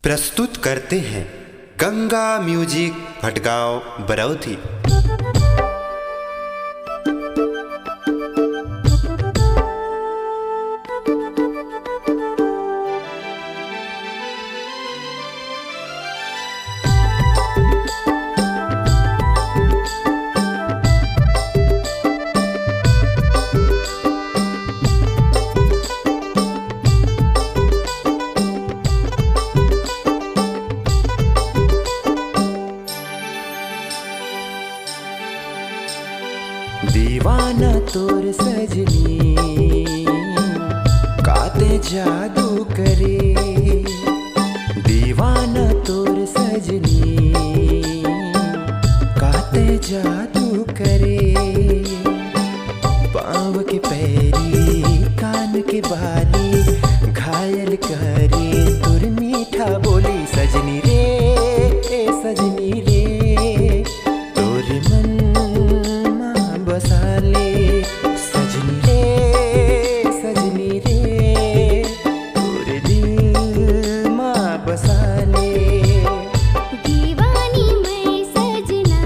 प्रस्तुत करते हैं गंगा म्यूजिक भटगांव बरौधी। दीवाना तोर सजनी काते जादू करे, दीवाना तोर सजनी काते जादू करे। पाँव के पैरी कान के बाली घायल करे, तुर मीठा बोली सजनी रे सजनी रे। तोर मन बसाले सजनी रे तोरे दिल माँ बसाले। दीवानी मैं सजना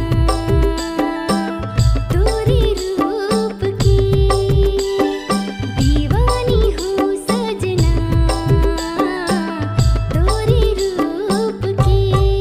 तोरे रूप की, दीवानी हूँ सजना तोरे रूप की।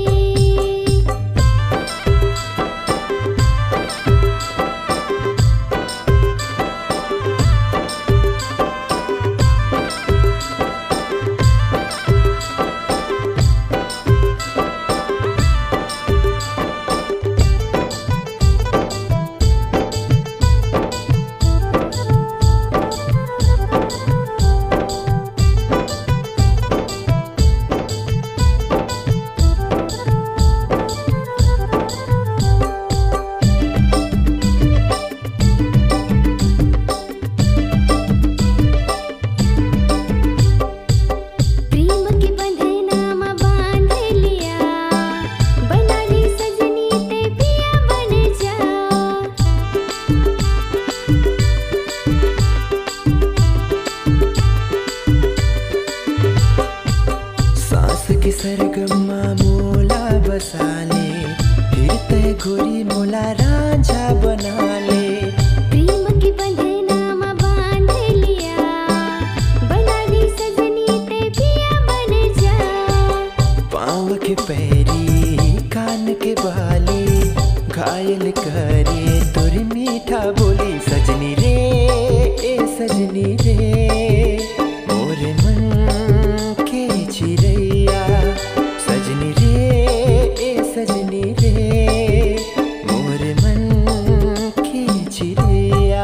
के सरगमा मोला बसाले, फिर ते गोरी मोला रांझा बना ले। प्रेम के बंधना में बांध लिया, बना ली सजनी ते पिया बन जा। पाँव के पैरी कान के बाली घायल करे, तोर मीठा बोली सजनी रे सजनी रे। मोरे मन के चिड़ैया सजनी रे मोरे मन की चिड़ैया।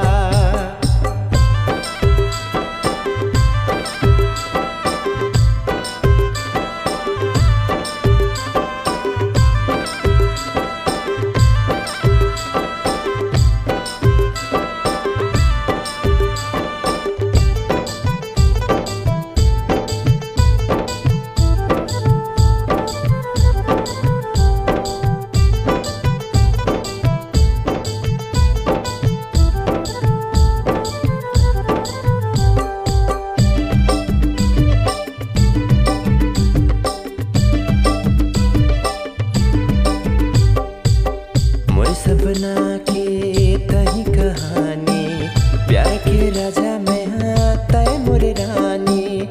सपना के तही कहानी, प्यार के राजा मैं हाँ तय मोरे रानी।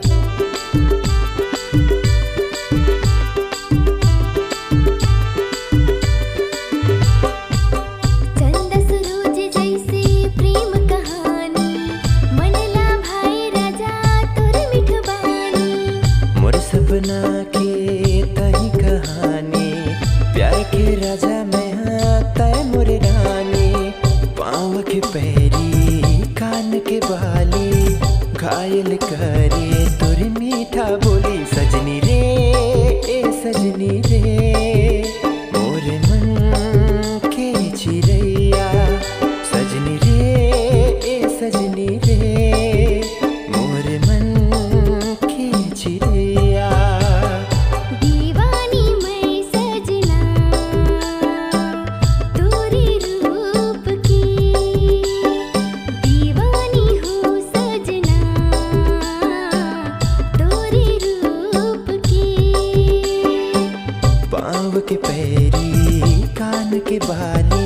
चंदा सरोज जैसे प्रेम कहानी, मनला भाई राजा तोर मिठबानी। मोर सपना के तही कहानी, प्यार के राजा मैं तय मोरे रानी। पाँव के पैरी कान के बाली घायल करे, तोर मीठा बोली सजनी रे सजनी रे। मोरे मन के चिड़ैया सजनी रे मोरे मन की चिड़ैया। दीवानी मैं सजना पाँव के पैरी कान के बाली